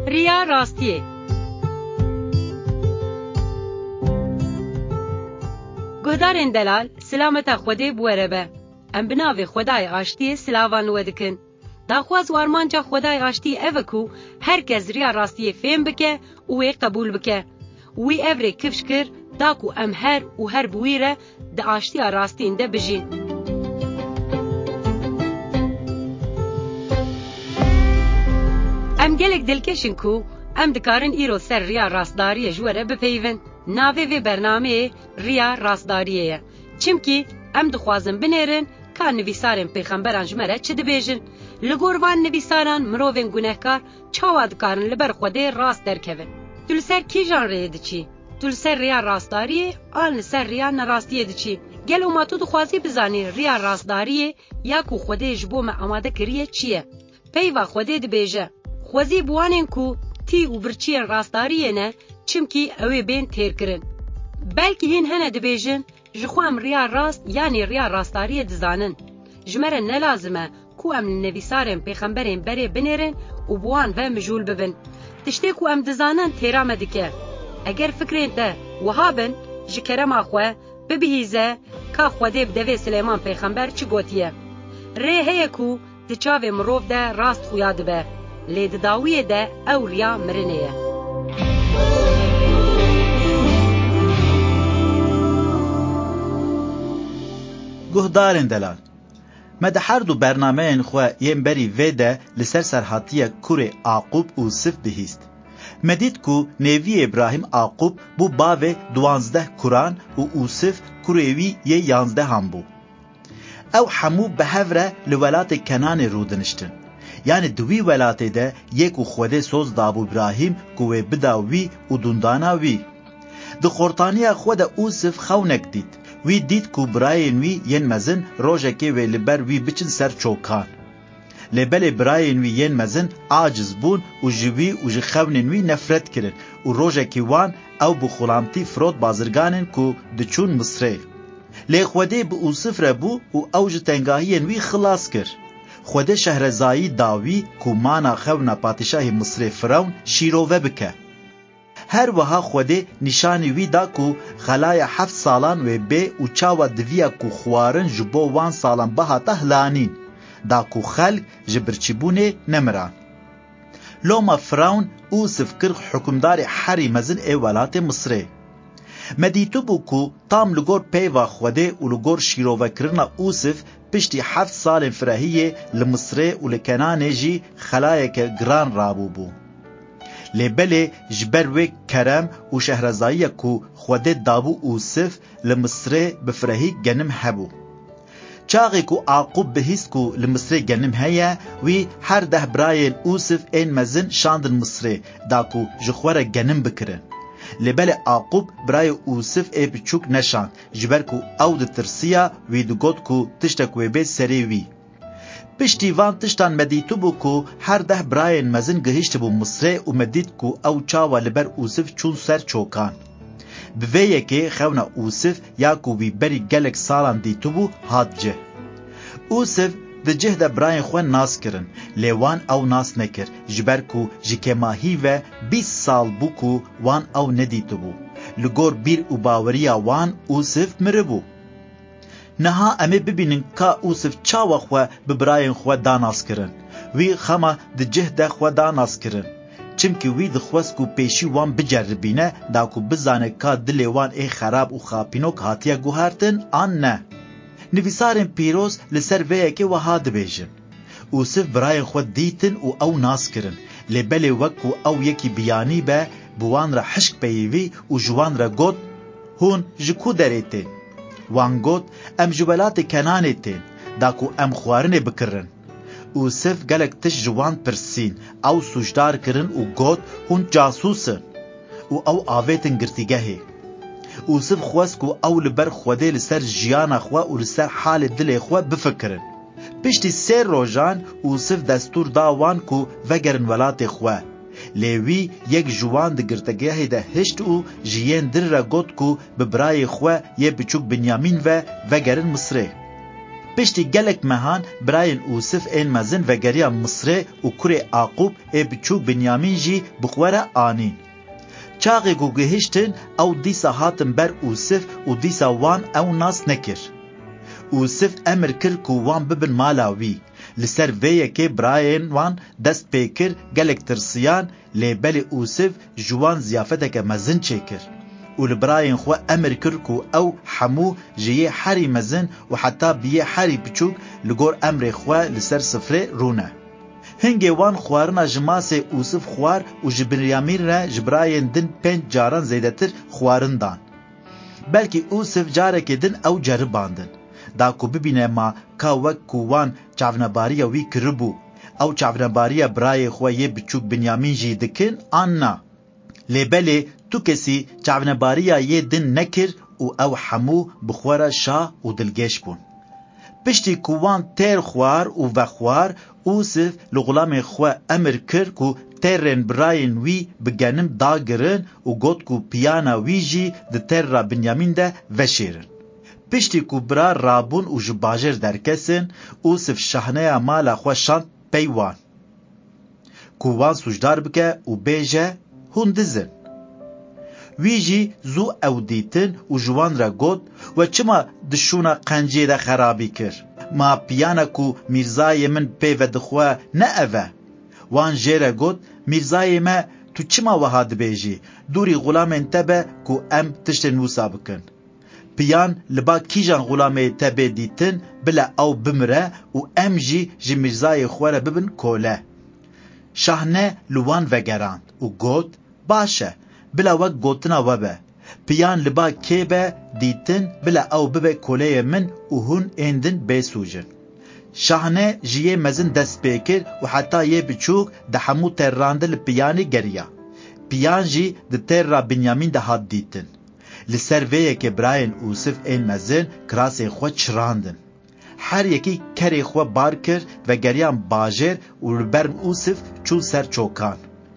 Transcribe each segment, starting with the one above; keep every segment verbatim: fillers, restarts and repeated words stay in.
ریا راستیه. گهدارین دلال سلامت خوده بوره به. ام بناوی خدای آشتی سلاوان ودکن. داخواز وارمانجا خدای آشتی اوکو هر کس ریا راستیه فهم بکه اوی قبول بکه. وی اوری کفش کر داکو ام هر و هر بویره دا آشتی راستین ده بجین. ام گلک دلکشن کو ام دکارن ایرو سر ریا راستداری جوره بپیون. ناوی وی برنامه ریا راستداریه. چمکی ام دخوازن بنیرن که نویسارن پیغمبران جمره چه دبیجن. لگوروان نویساران مروفین گناهکار چاواد کارن لبر خوده راست درکون. تول سر کی جان ریه دچی؟ تول سر ریا راستداریه آن سر ریا نراستیه دچی. گلو ما تو دخوازی بزانی ریا راستداریه یا کو خوده جبو ما آماده کریه چیه؟ پیوا خوده دبیجه. خوازی بوانن کو تی و برچی راستداریه نه چمکی اوی بین تیر کرن. بلکه هین هنه دبیجن جخوام ریا راست یعنی ریا راستداریه دزانن. جمره نلازمه کو ام نویسارن پیغمبرین بره بنیرن و بوان و مجول ببن. تشتی کو ام دزانن تیرامه دکه. اگر فکرین ده وهابن جکرم آخوه ببهیزه که خوده بدوی سلیمان پیغمبر چی گوتیه. ره هیه کو دچاوه مروف ده راست خویاد به. لید داویه ده او ریا مرنه. گهدارین دلال مده هر دو برنامه این خواه یم بری ویده لسر سرحاتیه کور عاقوب و صف بهیست. مدید کو نیوی ابراهیم عاقوب بو باوه دوانزده کران و اوصف کوروی یه یانزده هم بو. او همو به هفره لولات کنان رودنشتن. یعنی دوی ولاته ده یک و خوده سوز دابو ابراهیم کوه بداوی و دونداناوی. دو خورتانی خود اوصف خونک دید. وی دید کو براین وی ین مزن روژه که وی لبر وی بچن سر چوکان. لبل براین وی ین مزن عاجز بون و جوی و جخونن وی نفرت کرن و روژه که وان او بخولامتی فرود بازرگانن کو دچون مصره. لی خوده به اوصف ربو و او جتنگاهین وی خلاص کر. خوده شهرزایی داوی کو مانا خونا پادشاه مصر فرعون شیروه بکه. هر وها خوده نشانی وی دا کو خلای هفت سالان و بی و چاوا دویا کو خوارن جبو وان سالان بها تهلانین دا کو خلق جبرچیبونه نمران. لوما فرعون اوصف کر حکمدار حری مزن ای ولات مصره. مدیتو بو کو تام لگور پیوا خوده و لگور شیروه کرنا اوصف پشتی هفت سال فرهیه لمصره و لکنانه جی خلایک گران رابو بو. لبله جبروی کرم و شهرزایی کو خوده دابو اوصف لمصره بفرهی گنم هبو. چاقی کو عاقوب بهیست کو لمصره گنم هیا وی هر ده براین اوصف این مزن شاندن مصره دا کو جخوره گنم بکرن. لبل عاقوب برای اوصف ای بچوک نشاند جبر کو او ده ترسیا وی دو گود کو تشتک وی بید سری وی. پشتی وان تشتان مدیتو بو کو هر ده براین مزن گهشت بو مصره و مدید کو او چاوا لبر اوصف چون سر چوکان. بویه که خونا اوصف یا کو بی بری گلک سالان دیتو بو هاد جه. اوصف ده جه ده براین خوان ناس کرن لیوان او ناس نکر جبر کو جکه ماهی و بیس سال بو کو وان او ندیتو بو. لگور بیر و باوریا وان اوصف مربو. نها امه ببینن که اوصف چاوا خوا ببراین خوا داناس کرن. وی خما ده جه ده خوا داناس کرن. چمکی وی ده خواست کو پیشی وان بجربینه دا کو بزانه که دلی وان ای خراب و خاپینوک هاتیا گوهارتن آن نه. نویسارن پیروز لسر ویه که وها دبیجن. اوصف براین خود دیتن و او ناس کرن. لبلی وکو او یکی بیانی به بوان را حشک پیوی و جوان را گود هون جکو دریتن. وان گود ام جبلات کنانه تین دا کو ام خوارنه بکرن. اوصف گلک تش جوان پرسین او سوشدار کرن و گود هون جاسوسن و او آویتن گرتیگهی. اوصف خواست کو او لبر خوده لسر جیانا خوا و لسر حال دل خوا بفکرن. پشتی سیر روژان اوصف دستور داوان کو وگرن ولات خوا. لیوی یک جوان ده گرتگه ده هشت او جیین در را گود کو ببرای خوا یه بچوک بنیامین و وگرن مصره. پشتی گلک مهان براین اوسف این مزن و گریا مصر و کره عاقوب ای بچوک بنیامین جی بخوره آنین. چاقی گو گهشتن او دیسا هاتن بر اوسف و دیسا وان او ناس نکر. اوسف امر کر کو وان ببن مالاوی لسر ویه که براین وان دست پیکر گلک ترسیان لیبل اوسف جوان زیافته که مزن چیکر و لبراین خو امر کر کو او حمو جیه حری مزن و حتی بیه حری بچوک لگور امر خو لسر سفره رونه. هنگی وان خوارنا جماس اوسف خوار و جبریامیر را جبراین دن پنج جاران زیده تر خوارن دان. بلکه اوسف جاره که دن او جرباندن. دا کو ببینه ما که وک کووان چاونباری وی کربو او چاونباری برای خواه بچوک بنیامین جی دکن آننا. لیبله تو کسی چاونباری یه دن نکر و او حمو بخواره شا و دلگش بون. پشتی کووان تیر خوار و وخوار اوسف لغلام خواه امر کر کو تیرن براین وی بگنم داگرن و گوت کو پیانا وی جی ده تیر را بنیامین ده وشیرن. پشتی کو برا رابون و جباجر درکسن اوسف شحنه مالا خوشان پیوان. کووان سوجدار بکه و بیجه هندزن. ویجی زو او دیتن و جوان را گود و چما دشونا قنجه ده خرابی کر. ما پیانا کو میرزای من پیو دخوا نه اوه. وان جیره گود میرزای ما تو چما وحاد بیجی دوری غلام انتبه کو ام تشتن وسا بکن. پیان لبا کیجان غلامه تبه دیتن بلا او بمره و ام جی جی میرزای خواره ببن کوله. شاهنه لوان وگراند و گود باشه بلا وک گوتنا وبه. پیان لبا کیبه دیتن بلا او ببه کوله من و هون اندن بیسوجن. شاهنه جیه مزن دست بیکر و حتی یه بچوک ده همو ترانده لپیانی گریا. پیان جی ده تر را بنیامین ده هاد دیتن. لسر ویه که براین اوسف این مزن کراسی خود چراندن. هر یکی کری خود بار کر و گریان باجر و لبرم اوسف چون سر چوکان.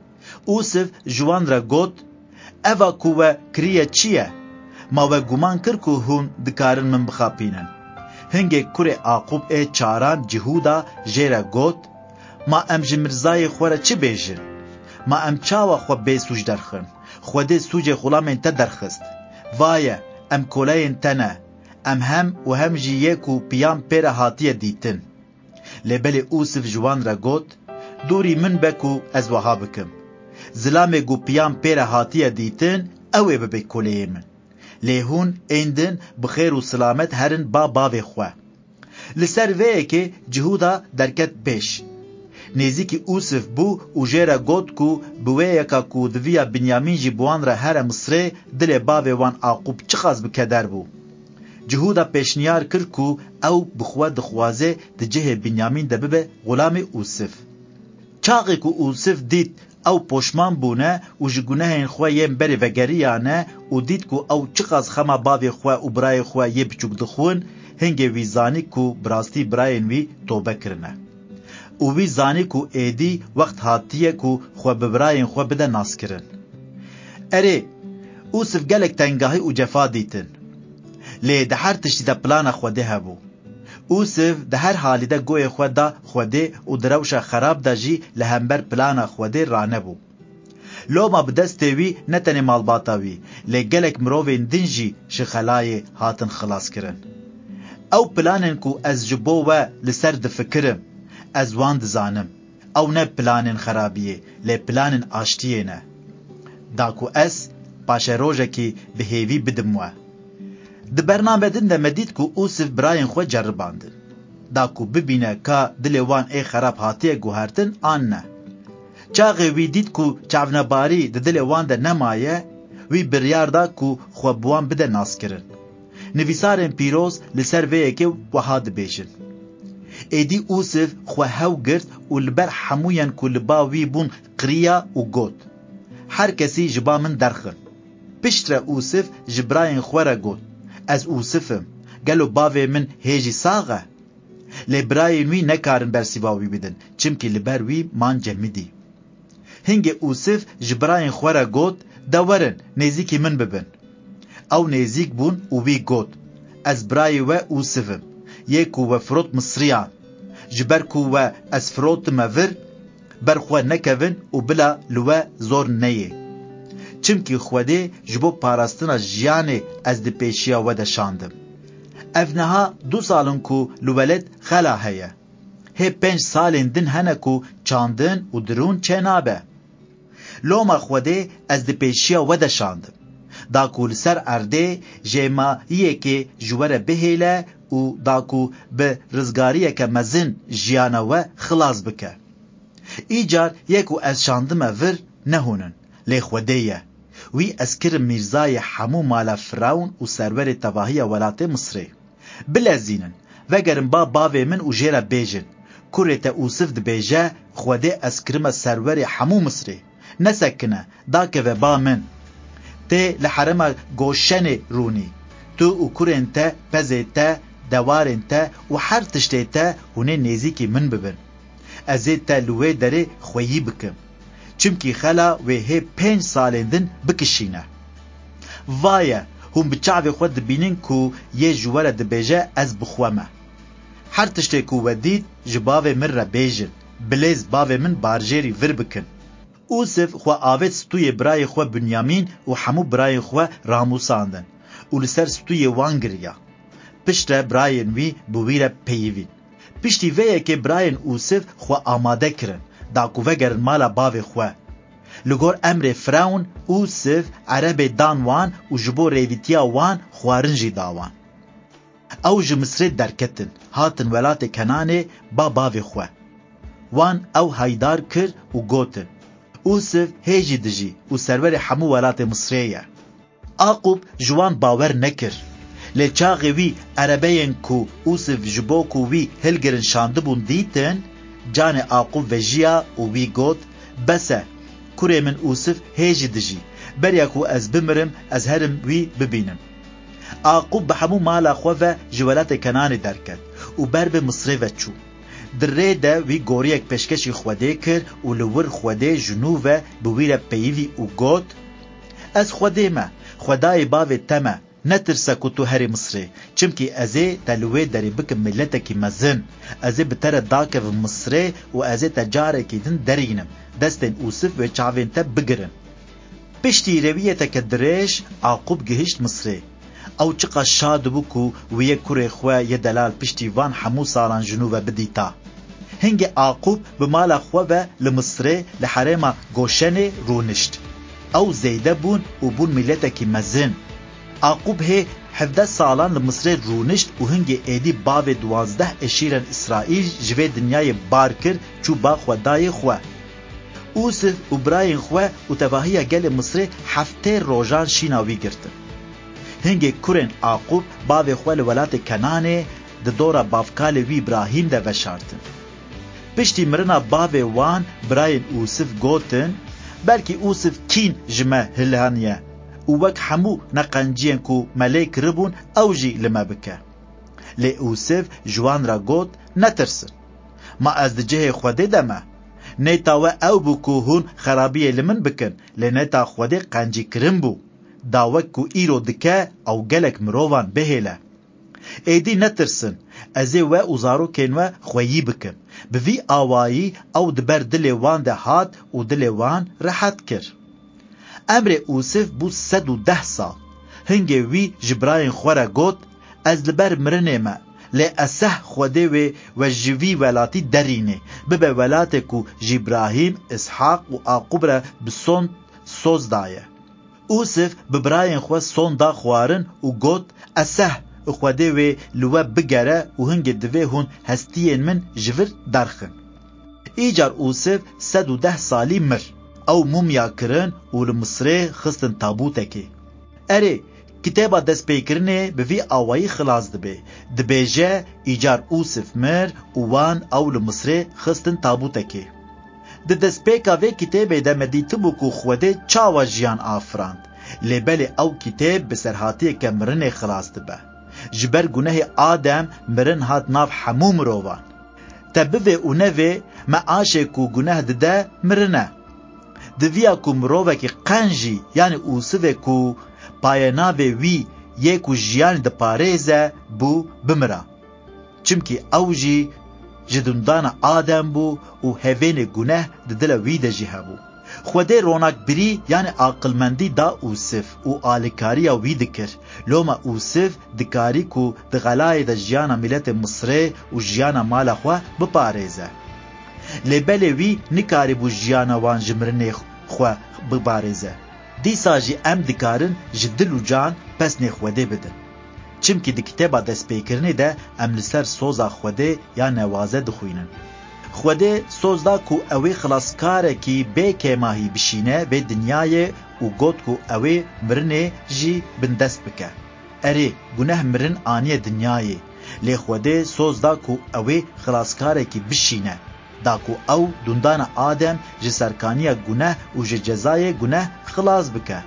اوسف جوان را گود اوه کوه کریه چیه؟ ما و گمان کر که هون دکارن من بخاپینن. هنگه کره عاقوب ای چاران جهودا جیره گود ما ام جمرزای خوره چی بیجن؟ ما ام چاوا خو بیسوش درخن. خوده سوج غلام انت درخست. وایه ام کولین تنه ام هم و هم جیه کو پیام پر هاتیه دیتن. لبل اوسف جوان را گود دوری من بکو از وها بکم. زلامه گو پیام پر هاتیه دیتن اوه ببه کوله من. لیهون ایندن بخیر و سلامت هرن با باوی خواه. لسر ویه که جهودا درکت بیش. نیزی که اوسف بو و جیره گود کو بوه یکا کو دویا بنیامین جی بوان را هر مصره دل باوی وان عاقوب چخاز بکدر بو. جهودا پیشنیار کر کو او بخواه دخوازه ده جه بنیامین ده ببه غلام اوسف. چاقی کو اوسف دید او پوشمان بونه و جگونه این خواه یم بری وگریانه و دید کو او چخاز خما باوی خواه و برای خواه یه بچوک دخون هنگه ویزانی کو براستی براین وی توبه کرنه. او وی زانی کو ایدی وقت هاتیه کو خو ببراین خو بده ناس کرن. اره اوسف گلک تنگاهی و جفا دیتن. لی ده هر تشتی ده پلان خوده هبو. اوسف ده هر حالی ده گوی خوده خوده و دروش خراب ده جی لهمبر پلان خوده رانه بو. لو ما بدستوی نتنی مالباتاوی لی گلک مرووین دنجی شخلای هاتن خلاص کرن. او پلانن کو از جبو و لسر ده فکرم از وان دزانم او نه پلانن خرابیه لی پلانن آشتیه نه. داکو اس پاشه روژه کی به هیوی بدموه. ده برنامه دن ده مدید کو اوسف براین خو جرباندن. داکو ببینه که دلوان ای خراب هاتیه گوهرتن آن نه. چاقی وی دید کو چاونباری ده دلوان ده نمایه وی بریار دا کو خو بوان بده ناس کرن. نویسارن پیروز لسر ویه که وحاد بیشن. ایدی اوسف خو هاو گرد و لبر حموین کو لباوی بون قریا و گود. هر کسی جبا من درخن. پشتر اوسف جبراین خوره گود. از اوسفم گلو باوی من هیجی ساغه. لبراین وی نکارن برسیواوی بدن چمکی لبر وی مان جمدی. هنگ اوسف جبراین خوره گود دورن نزیکی من ببن. او نزیک بون و وی گود. از برای و اوسفم. یکو و فرود مصریان جبر کو و از فرود مور برخوا نکوین و بلا لوه زور نیه چمکی خوده جبو پاراستنا جیانه از دی پیشیا وده شاندم افنها دو سالن کو لولد خلا هیا هی پنج سالن دن هنه کو چاندن و درون چنابه لوما خوده از دی پیشیا وده شاندم داکو لسر ارده جیما یکی جوره بهیله و داکو به رزگاریه که مزن جیانه و خلاص بکه ایجار یکو از شاندمه ور نهونن لی خودهیه وی اسکر میرزای حمو مالا فراون و سرور تواهی ولات مصری بلزینن وگرن با باوی من و جیره بیجن کوره تا اوصف ده بیجه خوده اسکرم سرور حمو مصری نسکنه داکه و با من ته لحرم گوشن رونی تو و کورن تا پزه تا دوارن تا و هر تشته تا هونه نیزی که من ببن ازی تا لوه داره خویی بکم چمکی خلا و هی پنج سالندن بکشینه وایه هم بچعب خود بینن کو یه جوال دبیجه از بخوامه هر تشته کو ودید جباوه من را بیجن بلیز باوه من بارجری ور بکن اوصف خو آوید ستوی برای خو بنیامین و حمو برای خو راموساندن و لسر ستوی وانگریا پشت براین وی بویر پیوین پشتی ویه که براین اوصف خو آماده کرن داکو وگرن مالا باوی خو لگور امر فراون اوصف عرب دان وان و جبو ریویتیا وان خوارنجی داوان او جمصر درکتن هاتن ولات کنانه با باوی خو وان او هایدار کر و گوتن اوصف هیجی دجی و سرور حمو ولات مصریه آقوب جوان باور نکر لچاقی وی عربین کو اوصف جبو کو وی هلگرن شاندبون دیتن جان آقوب و جیا و وی گوت بسه کوره من اوصف هیجی دجی بریا کو از بمرم از هرم وی ببینم آقوب بحمو مالا خواه جولات کنان درکد و بر به مصری و چو دره ده وی گوریک پشکشی خوده کر و لور خوده جنوبه بویر پیوی و گوت از خوده ما خدای باوی تمه نترسه که تو هری مصری چمکی ازی تلوه داری بکم ملتکی مزن ازی بتر داکه و مصری و ازی تجاره که دن درینم دستن اوصف و چاوین تا بگرن پشتی رویه تک درش عاقوب گهشت مصری او چقا شاد بکو و یک کوره خواه یه دلال پشتی وان حمو سالان جنوبه بدیتا هنگ عاقوب بمالا خواه لمصره لحرم گوشن رونشت او زیده بون و بون ملتکی مزن عاقوب هی هفده سالان لمصره رونشت و هنگ ایدی باو دوازده اشیرن اسرائیل جوه دنیای بار کر چو با خودای خواه اوصف و براین خواه و تواهی گل مصره هفته روژان شیناوی گرتن هنگی کورن عاقوب باوی خوال ولات کنانه ده دورا بافکال وی ابراهیم ده وشارتن پشتی مرنا باوی وان براین اوصف گوتن بلکی اوصف کین جمع هلهانیه و وک همو نقنجین کو ملیک ربون اوجی لما بکه لی اوصف جوان را گوت نترسن ما از ده جه خوده دمه نیتا و او بکو هون خرابیه لمن بکن لی نیتا خوده قنجی کرن بو داوک کو ایرو دکه او گلک مروان بهیله ایدی نترسن ازی و اوزارو کن و خویی بکن بوی آوایی او دبر دل وان ده هات و دل وان راحت کر امر اوصف بو صد و ده سال هنگی وی جبراین خورا گوت از لبر مرنه ما لی اسه خوده و و جوی ولاتی درینه ببه ولاته کو جبراهیم اسحاق و آقوب را بسون سوز دایه اوصف ببراین خو سون دا خوارن و گوت اسه خوده و لوه بگره و هنگ دوه هون هستین من جور درخن ایجار اوصف صد و ده سالی مر او مومیا کرن و لمصره خستن تابوته که اره کتابا دست پیکرنه بوی آوائی خلاص دبه دبه جه ایجار اوصف مر و وان او لمصره خستن تابوته که د دسپیکا وی کتابه ده مدیتبو کو خوده چاوا جیان آفراند لیبل او کتاب بسرحاتی که مرن خلاص دبه جبر گناه آدم مرن هات ناف حمو مروان تبوه اونوه ما آشه کو گناه ده مرنه دویا کو مروه که قنجی یعنی اوصوه کو پایاناوه وی یکو جیان ده پاريزه بو بمرا چمکی او جی جدوندان آدم بو و هفین گناه ددل وی ده جی هبو. خوده روناک بری یعنی عقلمندی دا اوسف و آلکاری وی دکر. لوما اوسف دکاری کو دغلای دا جیانا ملت مصره و جیانا مالا خواه بپاريزه. لبلی وی نکاری بو جیانا وان جمرنه خواه بپاريزه. دی ساجی ام دکارن جدل و جان پس نخوده بدن. چمکی دی کتابا دست پیکرنه ده ام لسر سوزا خوده یا نوازه دخوینن. خوده سوزدا کو اوی خلاصکاره کی بی که ماهی بشینه به دنیای و گوت کو اوی مرنه جی بندست بکه. اره گناه مرن آنی دنیای لی خوده سوزدا کو اوی خلاصکاره کی بشینه دا کو او دندان آدم جی سرکانی گناه و جی جزای گناه خلاص بکه.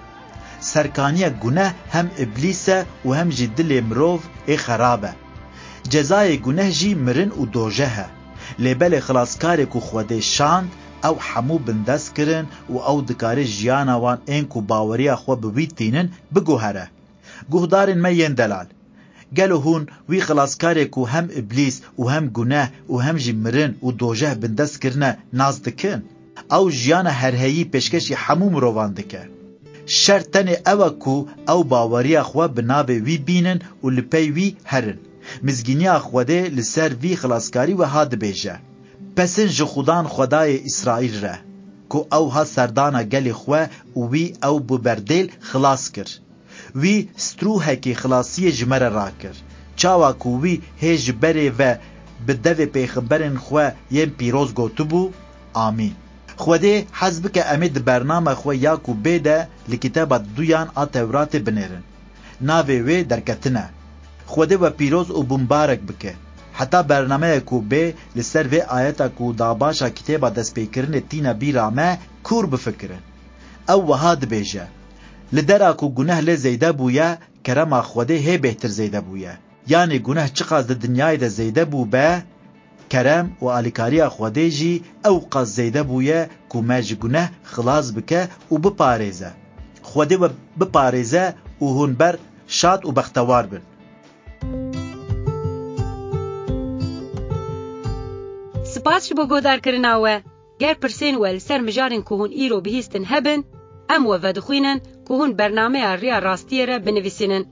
سرکانی گناه هم ابلیسه و هم جی دل مروف ای خرابه. جزای گناه جی مرن و دوجهه. لبل خلاصکاری کو خوده شاند او حمو بندست کرن و او دکاری جیانا وان این کو باوریا خو بویتینن بگوهره. گوهدارن مین دلال. گلو هون وی خلاصکاری کو هم ابلیس و هم گناه و هم جی مرن و دوجه بندست کرنه ناز دکن. او جیانا هرهیی پیشکشی حمو مروان دکه. شرطن او کو او باوریا خو بنابه وی بینن و لپی وی هرن. مزگینی خوده لسر وی خلاصکاری و هاد بیجه. پسن جو خودان خدای اسرائیل ره. کو او ها سردانا گلی خواه و وی او ببردیل خلاص کر. وی ستروه که خلاصی جمره را کر. چاوا کو وی هیج بره و بدو پیغمبرن خواه یم پیروز گوتو بو. آمین. خوده حزب که امید برنامه خواه یا کو بیده لکتاب دویان آ تورات بنیرن. ناوی وی درکتنه. خوده و پیروز و بمبارک بکه. حتی برنامه کو به لسر و آیتا کو داباشا کتابا دست پیکرن تینا بیرامه کور بفکرن. او وهاد بیجه. لدرا کو گناه لزیده بویا کرما خوده هی بهتر زیده بویا. یعنی گناه چقاز ده دنیای ده زیده بو به کرم و آلیکاری خوده جی او قاز زیده بویا کو ماج گناه خلاص بکه و بپاریزه. خوده و بپاریزه و هون بر شاد و بختوار بن. سپاس بو گودار کرناوه گر پرسین ول سر مجارن کوهون ایرو بهیستن هبن ام و ودخوینن کوهون برنامه ریا راستیه را بنویسینن.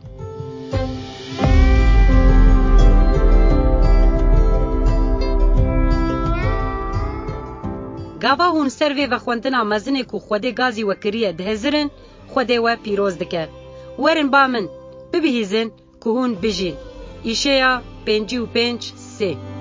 گاوا هون سروی و خوندنا مزنه کو خوده گازی و کریه دهزرن خوده و پیروز دکه. ورن با من ببهیزن کوهون بجین. ایشیا پنجی و پنج سه